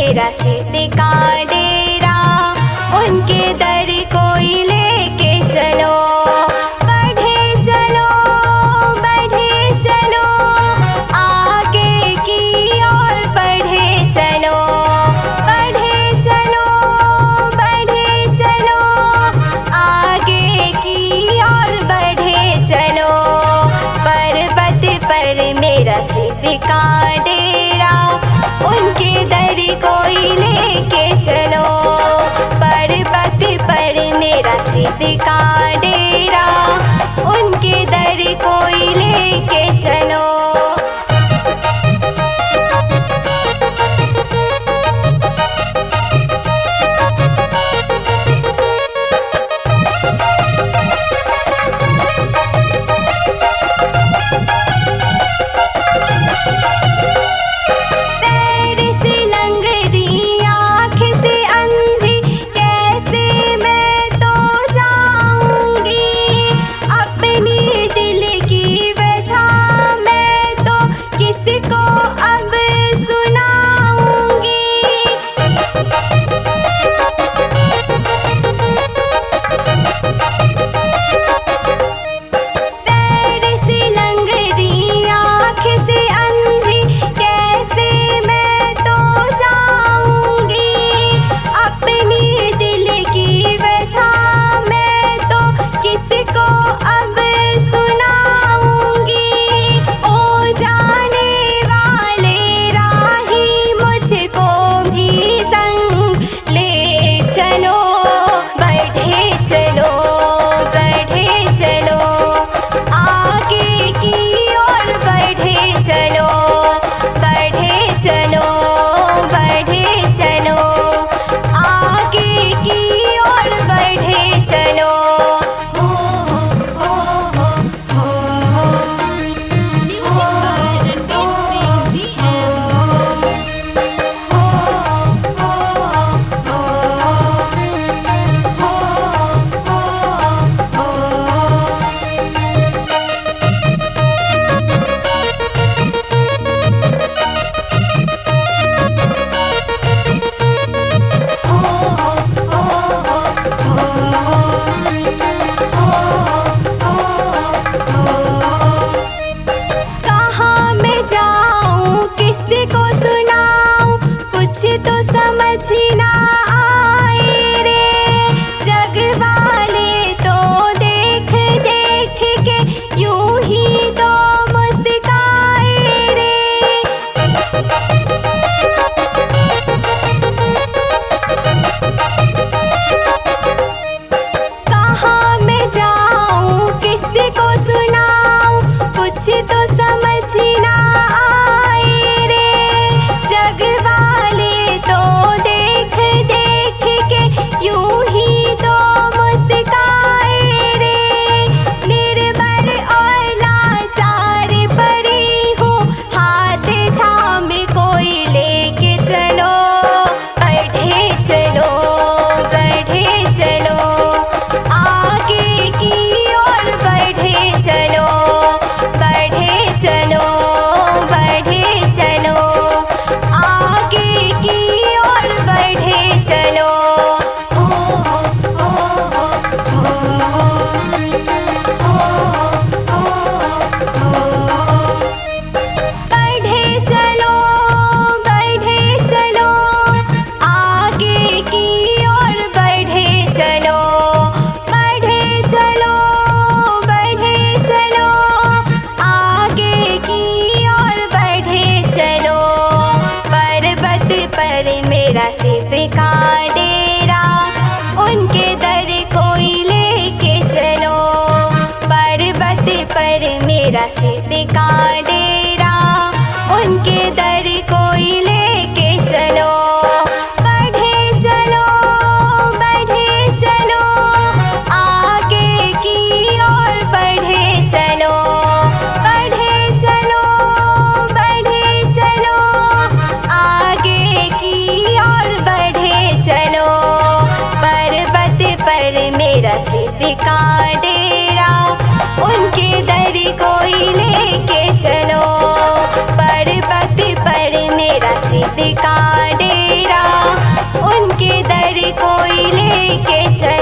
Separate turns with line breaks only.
मेरा सिर्फ का डेरा, उनके दर कोई लेके चलो। बढ़े चलो आगे की ओर बढ़े चलो। बढ़े चलो आगे की ओर बढ़े चलो। पर्वत पर मेरा सिर्फ का डेरा, उनके दर कोई लेके चलो। पर्वत पर मेरा सिर्फ का डेरा, उनके दर कोई लेके चलो। पर मेरा सिर्फ का डेरा, उनके दर कोई लेके चलो। पर्वत पर मेरा सिर्फ का डेरा, उनके दर कोई लेके चलो। बढ़े चलो आगे की ओर बढ़े चलो। बढ़े चलो आगे की ओर बढ़े चलो। पर्वत पर मेरा सिर्फ का डेरा, उनके दर कोई लेके चलो। पर्वत पर मेरा सिर्फ का डेरा, कोई लेके चले।